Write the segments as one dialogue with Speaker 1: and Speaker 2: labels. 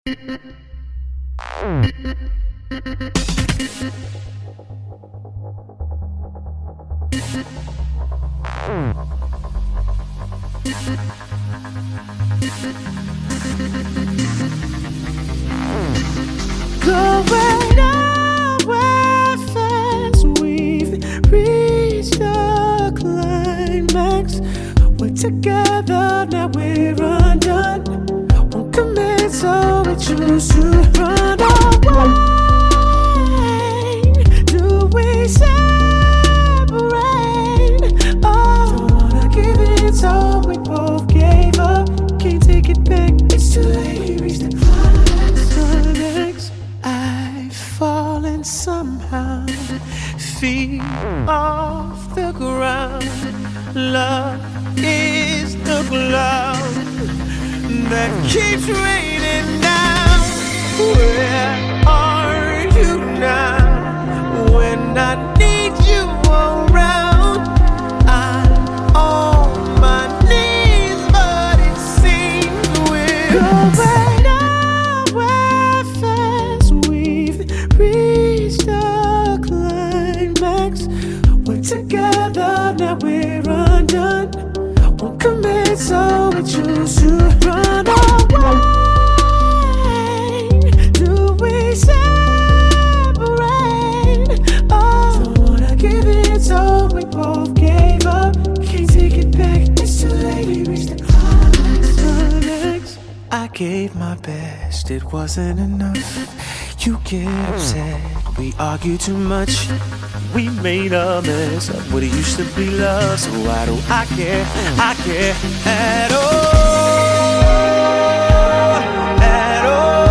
Speaker 1: Going nowhere fast, we've reached the climax. We're together, now we're undone. Won't commit, so we choose to run away. Do we separate? Oh, don't wanna give it, so we both gave up. Can't take it back, it's too late, we reached the climax. I've fallen somehow, feet off the ground. Love is the cloud that keeps raining down. Where are you now? When I need you around, I'm on my knees, but it seems we're going nowhere fast. We've reached the climax. We're together, now we're undone. Won't commit, so we choose to run away. Do we separate? Oh, don't wanna give it, so we both gave up. Can't take it back, it's too late, we reached the climax. I gave my best, it wasn't enough. You get upset, we argue too much. We made a mess of what it used to be love. So why do I care? I care at all. At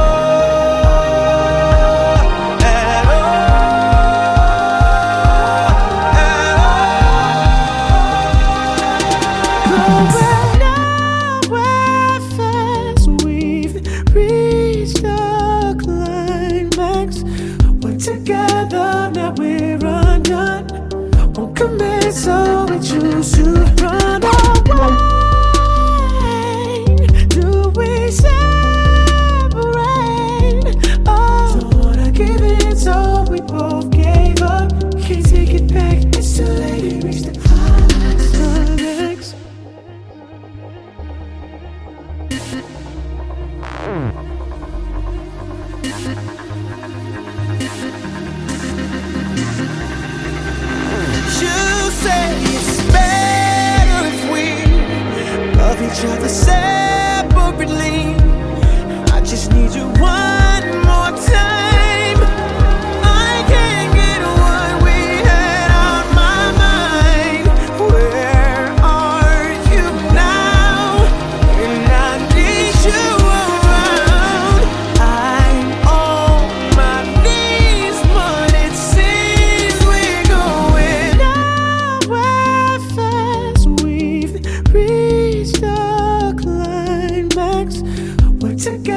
Speaker 1: all. At all. Going nowhere fast, we've reached the climax. We're together, now we're undone. Won't commit, so we choose to run away. Do we separate? Oh, don't wanna give it, so we both gave up. Can't take it back, it's too late, we reached the climax. You say it's better if we love each other separately. I just need you one more time. I can't get what we had on my mind. Where are you now? When I need you around, I'm on my knees, but it seems we're going nowhere fast. We've reached the climax. We're together.